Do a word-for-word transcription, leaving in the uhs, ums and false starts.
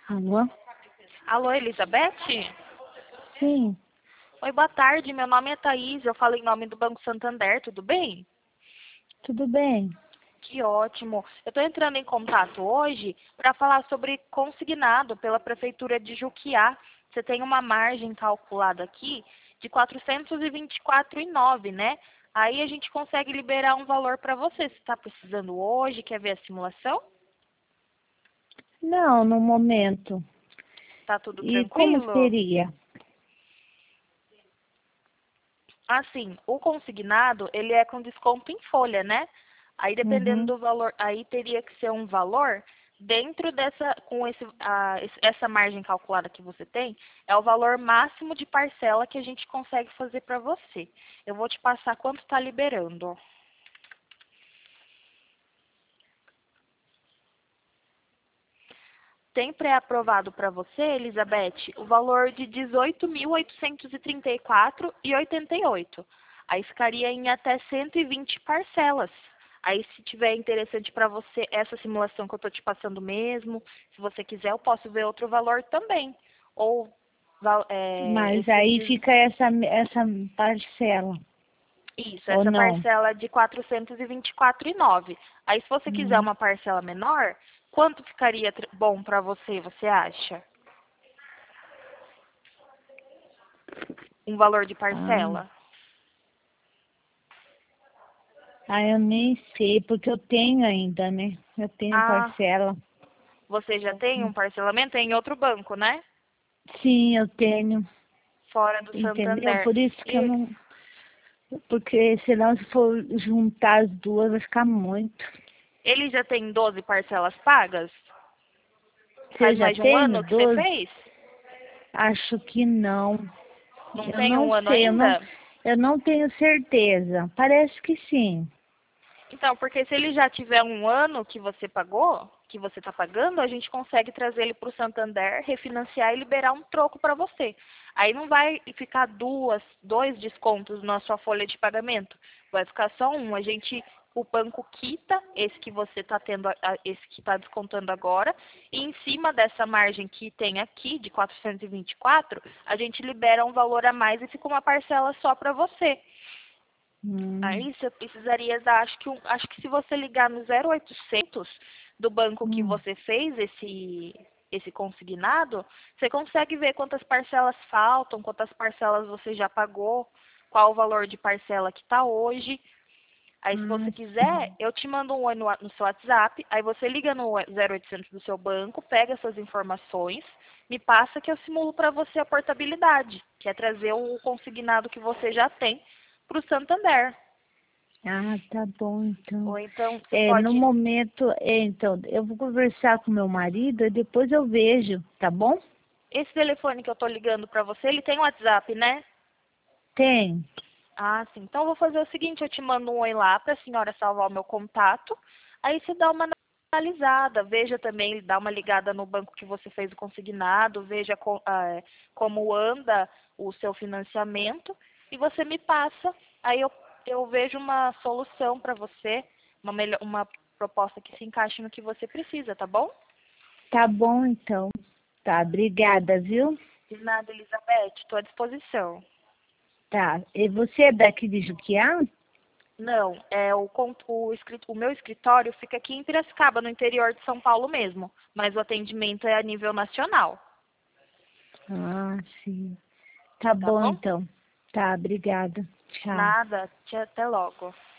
Alô? Alô, Elizabeth? Sim, Oi, boa tarde. Meu nome é Thaís. Eu falo em nome do Banco Santander, tudo bem? tudo bem? Que ótimo. Eu estou entrando em contato hoje para falar sobre consignado pela Prefeitura de Juquiá. Você tem uma margem calculada aqui de quatrocentos e vinte e quatro reais e nove centavos, né? Aí a gente consegue liberar um valor para você. Você está precisando hoje? Quer ver a simulação? Não, no momento. Tá tudo E como tranquilo? seria? Assim, o consignado, ele é com desconto em folha, né? Aí dependendo Uhum. do valor, aí teria que ser um valor dentro dessa, com esse, a, esse- essa margem calculada que você tem, é o valor máximo de parcela que a gente consegue fazer para você. Eu vou te passar quanto está liberando. Tem pré-aprovado para você, Elizabeth, o valor de dezoito mil oitocentos e trinta e quatro reais e oitenta e oito. Aí ficaria em até cento e vinte parcelas. Aí, se tiver interessante para você essa simulação que eu estou te passando mesmo, se você quiser, eu posso ver outro valor também. Ou val- é, Mas esse aí de- fica essa, essa parcela, isso, ou essa não? parcela de quatrocentos e vinte e quatro reais e nove centavos. Aí, se você quiser Hum. uma parcela menor, quanto ficaria tr- bom para você, você acha? Um valor de Ah, parcela? ah, eu nem sei, porque eu tenho ainda, né? Eu tenho Ah, parcela. você já tem um parcelamento em outro banco, né? Sim, eu tenho, Fora do entendeu? Santander. Por isso que eu E não. Porque senão, se for juntar as duas, vai ficar muito. ele já tem doze parcelas pagas? Você Faz já mais de um tem ano que você doze? fez? Acho que não. Não Eu tem não um ano sei, eu não, ainda? eu não tenho certeza. Parece que sim. Então, porque se ele já tiver um ano que você pagou, que você está pagando, a gente consegue trazer ele para o Santander, refinanciar e liberar um troco para você. Aí não vai ficar duas, dois descontos na sua folha de pagamento. Vai ficar só um. A gente, o banco quita esse que você está tendo, a- a- esse que está descontando agora, e em cima dessa margem que tem aqui de quatrocentos e vinte e quatro, a gente libera um valor a mais e fica uma parcela só para você. Hum, Aí você precisaria dar, acho que, um- acho que se você ligar no zero oitocentos do banco que hum, você fez esse, esse consignado, você consegue ver quantas parcelas faltam, quantas parcelas você já pagou, qual o valor de parcela que está hoje. Aí, se ah, você quiser, sim. eu te mando um oi no, wa- no seu WhatsApp, aí você liga no zero oitocentos do seu banco, pega essas informações, me passa que eu simulo para você a portabilidade, que é trazer o consignado que você já tem para o Santander. Ah, tá bom, então. Ou então você É, no pode. momento, é, então, eu vou conversar com meu marido e depois eu vejo, tá bom? Esse telefone que eu tô ligando pra você, ele tem WhatsApp, né? Tem. Ah, sim. Então eu vou fazer o seguinte, eu te mando um oi lá pra senhora salvar o meu contato. Aí você dá uma analisada, veja também, dá uma ligada no banco que você fez o consignado, veja co- ah, como anda o seu financiamento e você me passa. Aí eu, eu vejo uma solução para você, uma, melhor, uma proposta que se encaixe no que você precisa, tá bom? Tá bom, então. Tá, obrigada, viu? De nada, Elizabeth, estou à disposição. Tá. E você é daqui de Juquiá? Não, é o, con- o, escrit- o meu escritório fica aqui em Piracicaba, no interior de São Paulo mesmo, mas o atendimento é a nível nacional, Ah, sim. Tá tá bom, bom? então. Tá, obrigada. Tchau. Nada, tchau, até logo.